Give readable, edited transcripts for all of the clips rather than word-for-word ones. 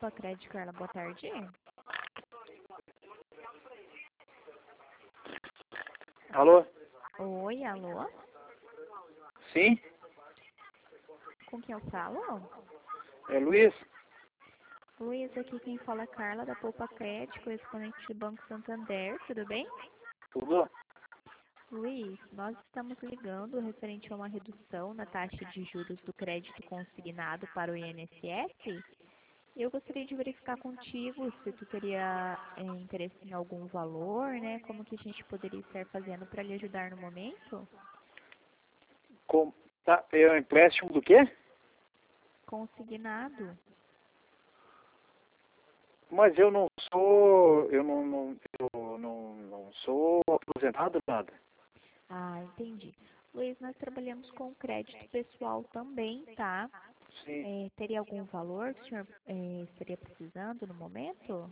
Poupa Crédito, Carla, boa tarde. Alô? Oi, alô? Sim? Com quem eu falo? É Luiz? Luiz, aqui quem fala é Carla, da Poupa Crédito, correspondente do Banco Santander, tudo bem? Tudo? Luiz, nós estamos ligando referente a uma redução na taxa de juros do crédito consignado para o INSS. Eu gostaria de verificar contigo se tu teria interesse em algum valor, né? Como que a gente poderia estar fazendo para lhe ajudar no momento? Tá, é um empréstimo do quê? Consignado. Mas eu não sou, eu não sou aposentado nada. Ah, entendi. Luiz, nós trabalhamos com crédito pessoal também, tá? Sim. Teria algum valor que o senhor estaria precisando no momento?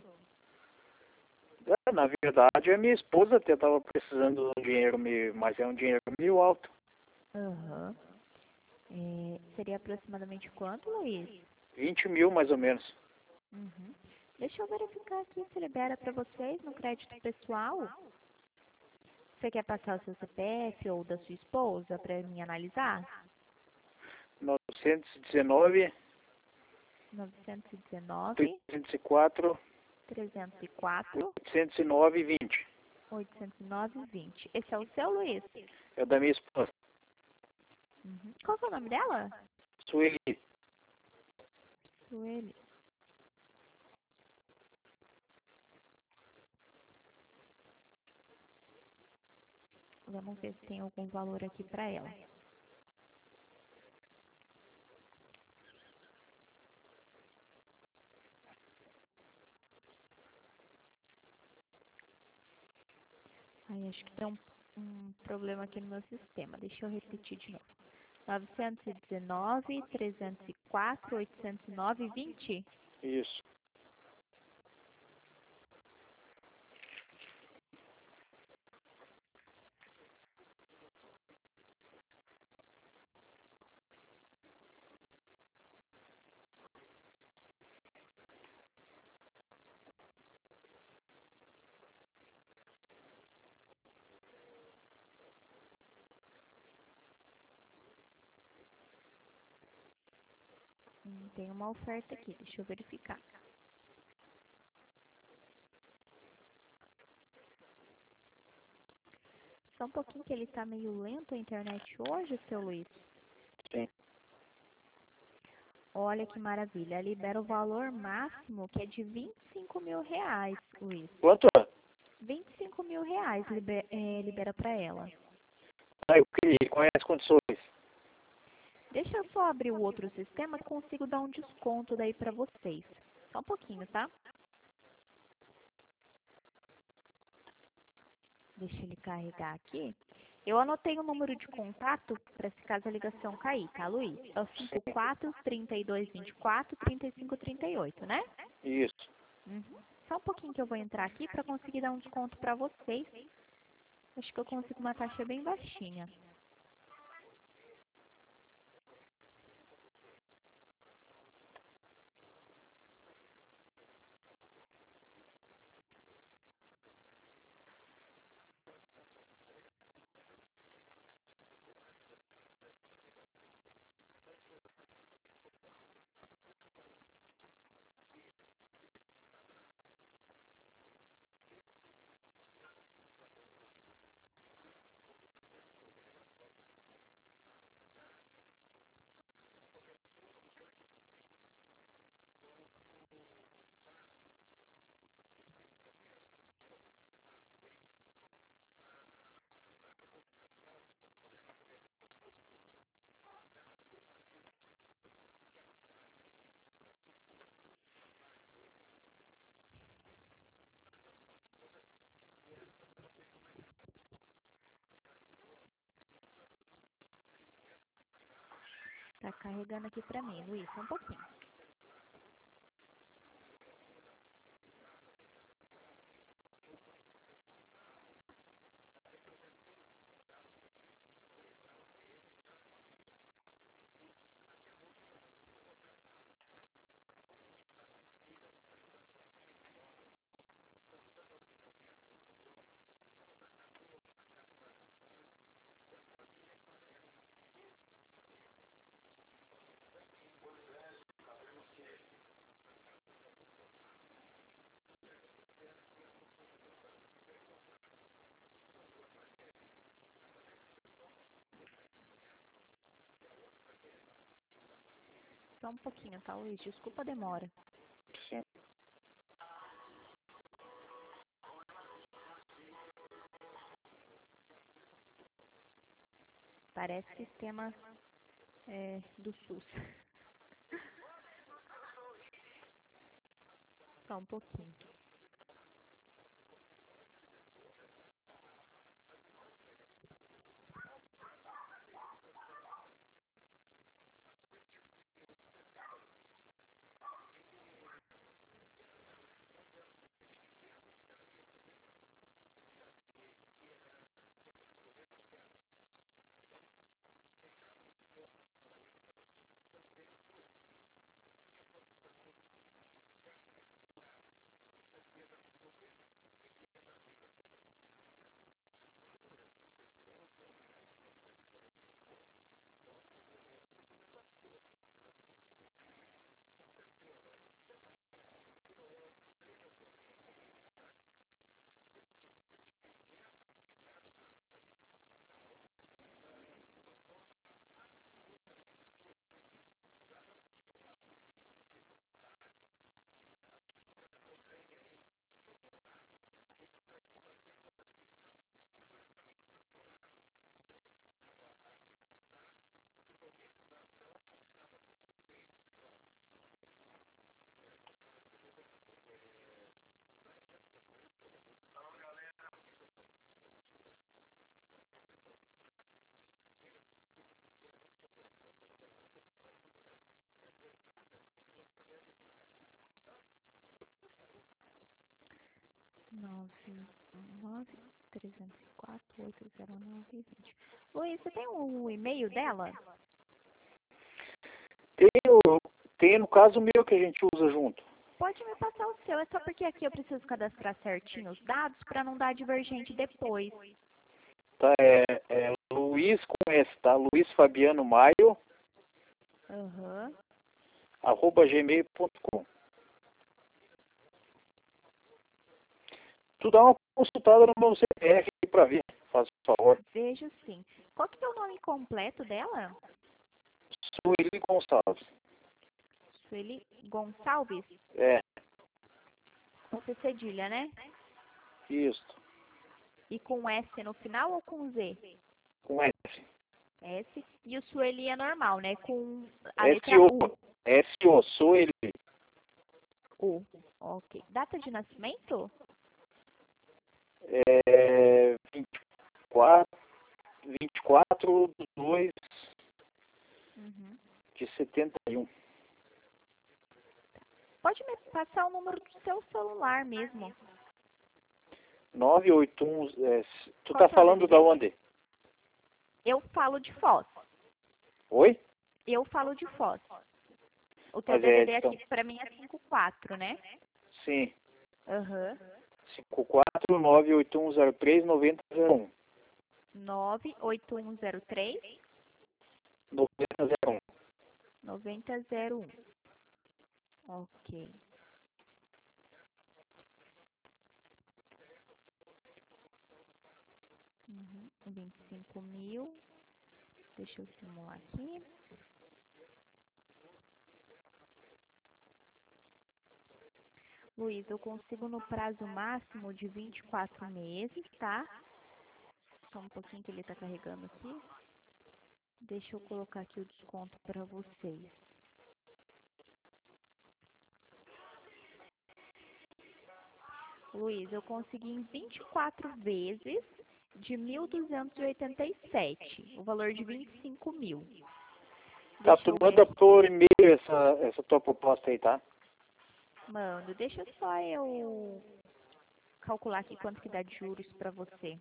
Na verdade, a minha esposa até estava precisando de um dinheiro mas é um dinheiro meio alto. Aham. Seria aproximadamente quanto, Luiz? 20 mil mais ou menos. Uhum. Deixa eu verificar aqui se libera para vocês no crédito pessoal. Você quer passar o seu CPF ou da sua esposa para mim analisar? 919, 919 304, 304 809, 20. 809 20. Esse é o seu, Luiz? É da minha esposa. Uhum. Qual que é o nome dela? Sueli. Sueli. Vamos ver se tem algum valor aqui para ela. Ai, acho que tem um problema aqui no meu sistema. Deixa eu repetir de novo. 919, 304, 809, 20? Isso. Tem uma oferta aqui, deixa eu verificar. Só um pouquinho que ele tá meio lento a internet hoje, seu Luiz. Sim. Olha que maravilha, libera o valor máximo que é de 25 mil reais, Luiz. Quanto? 25 mil reais libera para ela. Ah, eu criei. Quais as condições? Deixa eu só abrir o outro sistema que consigo dar um desconto daí para vocês. Só um pouquinho, tá? Deixa ele carregar aqui. Eu anotei o número de contato para se caso a ligação cair, tá, Luiz? É o 54 32 24 35 38, né? Isso. Uhum. Só um pouquinho que eu vou entrar aqui para conseguir dar um desconto para vocês. Acho que eu consigo uma taxa bem baixinha. Tá carregando aqui para mim, Luiz, só um pouquinho. Só um pouquinho, tá, Luiz? Desculpa a demora. Sim. Parece sistema do SUS. Só um pouquinho. Nove 9-304-809-20. Luiz, você tem o e-mail dela? Tem no caso o meu que a gente usa junto. Pode me passar o seu, é só porque aqui eu preciso cadastrar certinho os dados para não dar divergente depois. Tá, é Luiz com S, tá? Luiz Fabiano Maio, Aham. @gmail.com. Tu dá uma consultada no meu CPF para ver, faz favor. Vejo sim. Qual que é o nome completo dela? Sueli Gonçalves. Sueli Gonçalves? É, Com C cedilha, né? isso. E com S no final ou com Z? Com S. S. E o Sueli é normal, né? Com a letra S-O. U. S-O, Sueli. U. Ok. Data de nascimento? 24/2 Uhum. de 71. Pode me passar o número do seu celular mesmo. 981. Tu Qual tá que é o falando DDD? da onde? Eu falo de Foz. Oi? Eu falo de Foz. O teu Mas DDD então, aqui pra mim é 54, né? sim. Aham. 54-98103-9001. 98103 9001. 9001. Ok. Uhum. 25.000. Deixa eu simular aqui. Luiz, eu consigo no prazo máximo de 24 meses, tá? Só um pouquinho que ele tá carregando aqui. Deixa eu colocar aqui o desconto para vocês. Luiz, eu consegui em 24 vezes de 1.287, o valor de 25.000. Tá, Deixa tu eu ver manda aqui. por e-mail essa tua proposta aí, tá? Mando, deixa só eu calcular aqui quanto que dá de juros para você.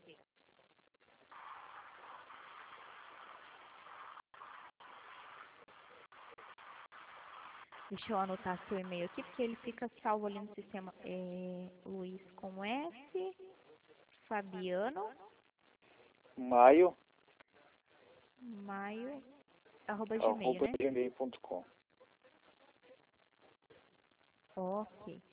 Deixa eu anotar seu e-mail aqui, porque ele fica salvo ali no sistema. Luiz com S, Fabiano, Maio, Maio, @gmail, né? @gmail.com. Ok.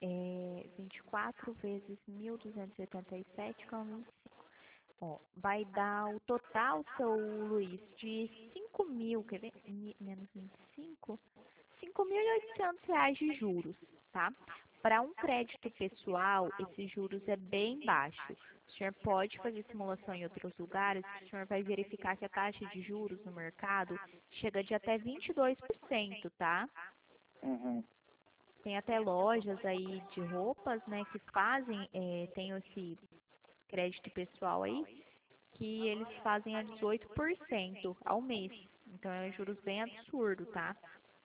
24 vezes 1.287, com 25. Ó, vai dar o total, seu Luiz, de 5.000, quer ver? Menos 25. R$ 1.800 de juros, tá? Para um crédito pessoal, esse juros é bem baixo. O senhor pode fazer simulação em outros lugares, o senhor vai verificar que a taxa de juros no mercado chega de até 22%, tá? Uhum. Tem até lojas aí de roupas, né, que fazem, tem esse crédito pessoal aí, que eles fazem a 18% ao mês. Então é um juros bem absurdo, tá?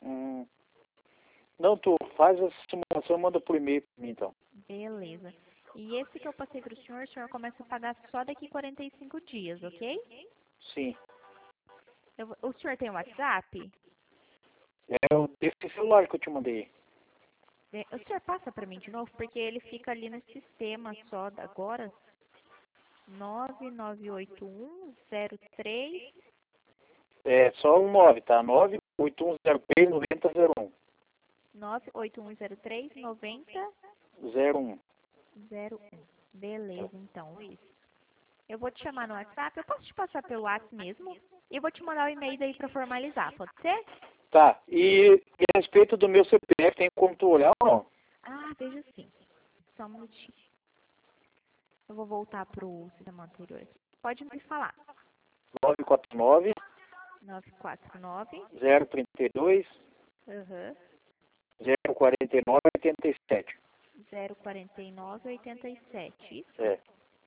Não, tu faz essa simulação, manda por e-mail para mim, então. Beleza. E esse que eu passei para o senhor começa a pagar só daqui 45 dias, ok? Sim. O senhor tem WhatsApp? Esse celular que eu te mandei. O senhor passa para mim de novo, porque ele fica ali no sistema só agora. 998103. É só um 9, tá? 98103-9001. 98103-9001. 01. Beleza, então, Luiz. Eu vou te chamar no WhatsApp. Eu posso te passar pelo WhatsApp mesmo? E eu vou te mandar o e-mail daí para formalizar, pode ser? Tá. E a respeito do meu CPF, tem como tu olhar ou não? Ah, veja sim. Só um minutinho. Eu vou voltar pro sistema anterior aqui. Pode me falar. 949 949. 032 Aham. 049 87. 04987. Isso? É.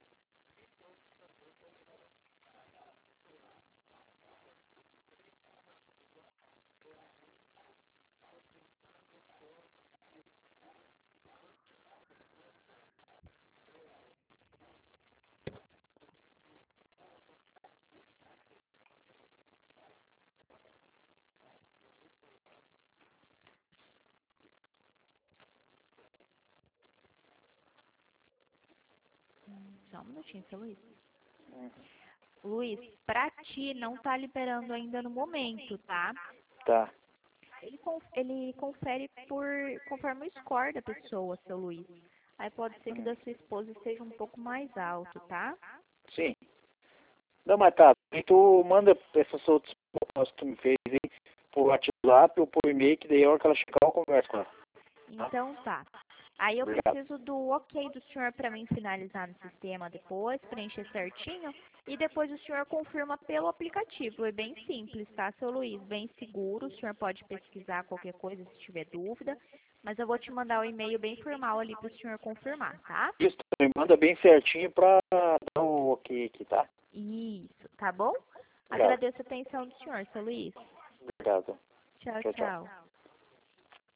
Só um minutinho, seu Luiz. Luiz, pra ti não tá liberando ainda no momento, tá? Tá. Ele confere conforme o score da pessoa, seu Luiz. Aí pode ser que da sua esposa seja um pouco mais alto, tá? Sim. Não, mas tá. E tu manda essas outras propostas que tu me fez aí por WhatsApp ou por e-mail, que daí a hora que ela chegar eu converso com ela. Então tá. Aí eu Obrigado. preciso do ok do senhor para mim finalizar no sistema depois, preencher certinho, e depois o senhor confirma pelo aplicativo. É bem simples, tá, seu Luiz? Bem seguro, o senhor pode pesquisar qualquer coisa se tiver dúvida, mas eu vou te mandar o e-mail bem formal ali para o senhor confirmar, tá? Isso, tu me manda bem certinho pra dar o ok aqui, tá? Isso, tá bom? Obrigado. Agradeço a atenção do senhor, seu Luiz. Obrigado. Tchau, Tchau, tchau. tchau.